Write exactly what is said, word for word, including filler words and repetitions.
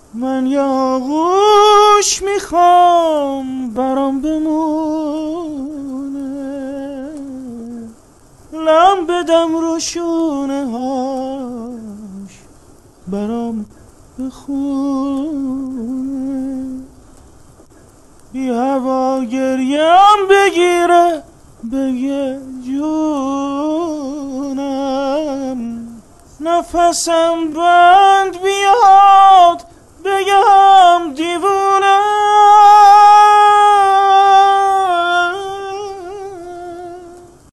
من یاغوش میخوام برام بمونه، لم بدم روشونه هاش برام بخونه. بی هوا گریم بگیره بگه جونم، نفسم بند بیاد بگه